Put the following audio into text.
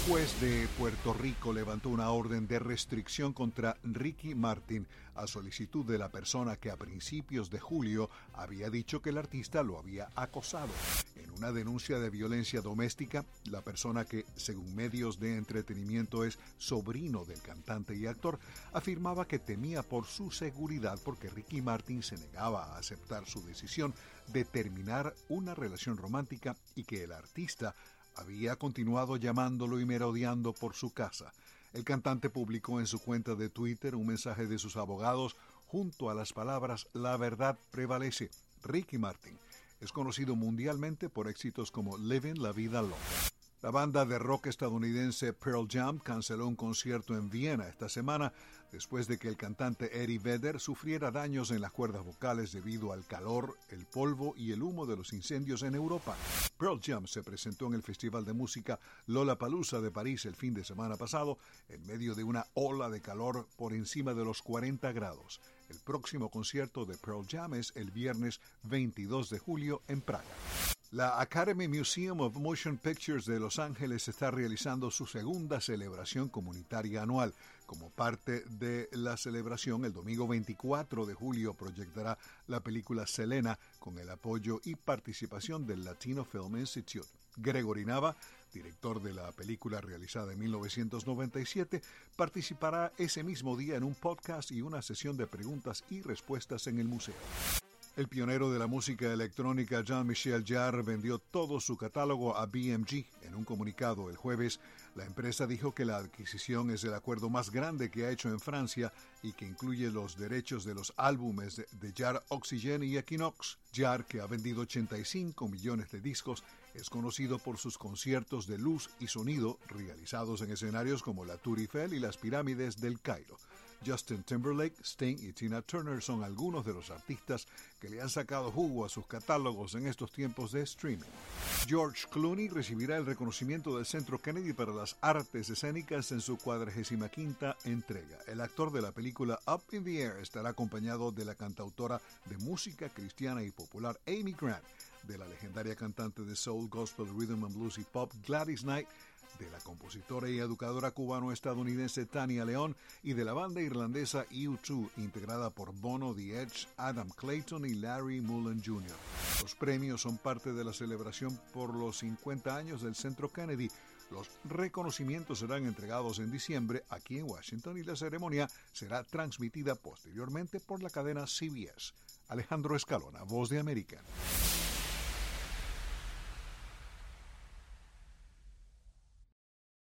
Juez de Puerto Rico levantó una orden de restricción contra Ricky Martin a solicitud de la persona que a principios de julio había dicho que el artista lo había acosado. En una denuncia de violencia doméstica, la persona que, según medios de entretenimiento, es sobrino del cantante y actor, afirmaba que temía por su seguridad porque Ricky Martin se negaba a aceptar su decisión de terminar una relación romántica y que el artista había continuado llamándolo y merodeando por su casa. El cantante publicó en su cuenta de Twitter un mensaje de sus abogados junto a las palabras "La verdad prevalece". Ricky Martin es conocido mundialmente por éxitos como Living la Vida Loca. La banda de rock estadounidense Pearl Jam canceló un concierto en Viena esta semana después de que el cantante Eddie Vedder sufriera daños en las cuerdas vocales debido al calor, el polvo y el humo de los incendios en Europa. Pearl Jam se presentó en el festival de música Lollapalooza de París el fin de semana pasado en medio de una ola de calor por encima de los 40 grados. El próximo concierto de Pearl Jam es el viernes 22 de julio en Praga. La Academy Museum of Motion Pictures de Los Ángeles está realizando su segunda celebración comunitaria anual. Como parte de la celebración, el domingo 24 de julio proyectará la película Selena con el apoyo y participación del Latino Film Institute. Gregory Nava, director de la película realizada en 1997, participará ese mismo día en un podcast y una sesión de preguntas y respuestas en el museo. El pionero de la música electrónica Jean-Michel Jarre vendió todo su catálogo a BMG. En un comunicado el jueves, la empresa dijo que la adquisición es el acuerdo más grande que ha hecho en Francia y que incluye los derechos de los álbumes de Jarre Oxygène y Equinox. Jarre, que ha vendido 85 millones de discos, es conocido por sus conciertos de luz y sonido realizados en escenarios como la Tour Eiffel y las pirámides del Cairo. Justin Timberlake, Sting y Tina Turner son algunos de los artistas que le han sacado jugo a sus catálogos en estos tiempos de streaming. George Clooney recibirá el reconocimiento del Centro Kennedy para las Artes Escénicas en su 45ª entrega. El actor de la película Up in the Air estará acompañado de la cantautora de música cristiana y popular Amy Grant, de la legendaria cantante de soul, gospel, rhythm and blues y pop Gladys Knight, de la compositora y educadora cubano-estadounidense Tania León y de la banda irlandesa U2, integrada por Bono, The Edge, Adam Clayton y Larry Mullen Jr. Los premios son parte de la celebración por los 50 años del Centro Kennedy. Los reconocimientos serán entregados en diciembre aquí en Washington y la ceremonia será transmitida posteriormente por la cadena CBS. Alejandro Escalona, Voz de América.